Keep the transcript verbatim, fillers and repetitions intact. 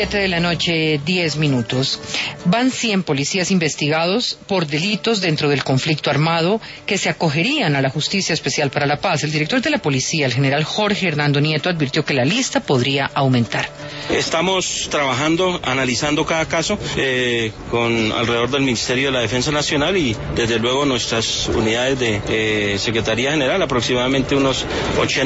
Siete de la noche, diez minutos. Van cien policías investigados por delitos dentro del conflicto armado que se acogerían a la Justicia Especial para la Paz. El director de la policía, el general Jorge Hernando Nieto, advirtió que la lista podría aumentar. Estamos trabajando, analizando cada caso eh, con alrededor del Ministerio de la Defensa Nacional y desde luego nuestras unidades de eh, Secretaría General, aproximadamente unos ochenta